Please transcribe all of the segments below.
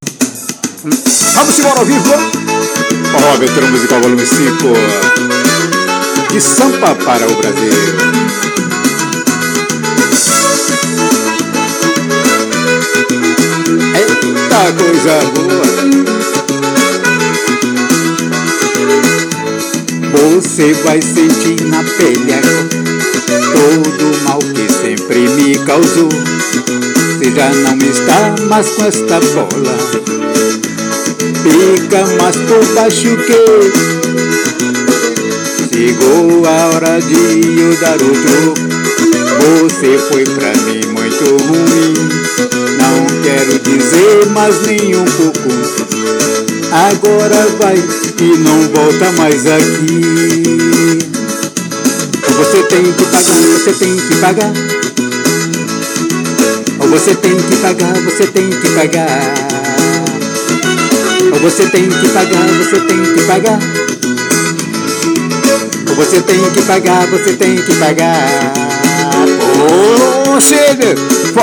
Vamos embora ao vivo. Forró Aventura Musical Volume 5. De Sampa para o Brasil. Eita coisa boa. Você vai sentir na pele todo o mal que sempre me causou. Você já não está mais com esta bola, fica mais por baixo que chegou a hora de eu dar o troco. Você foi pra mim muito ruim, não quero dizer mais nem um pouco. Agora vai e não volta mais aqui. Você tem que pagar, você tem que pagar. Você tem que pagar, você tem que pagar. Você tem que pagar, você tem que pagar. Você tem que pagar, você tem que pagar. Chega!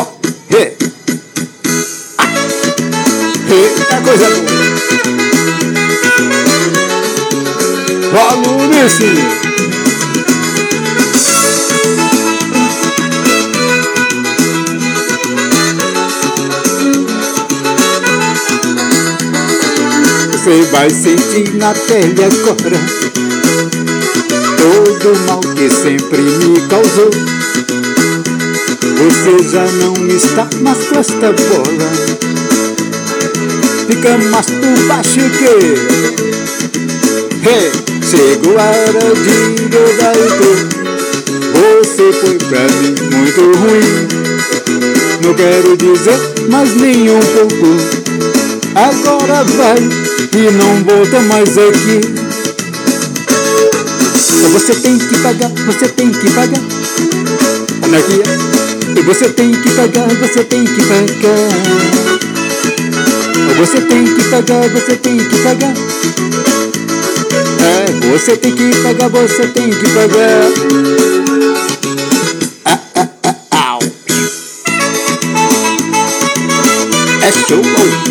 Eita coisa boa! Volume 5. Você vai sentir na pele agora todo o mal que sempre me causou. Você já não está mais com esta bola, fica mais por baixo que chegou a hora de eu dar o troco. Você foi pra mim muito ruim, não quero dizer mais nem um pouco. Agora vai e não volta mais aqui. Você tem que pagar, você tem que pagar. Anarquia. E você tem que pagar, você tem que pagar. Você tem que pagar, você tem que pagar. Você tem que pagar, você tem que pagar. É show.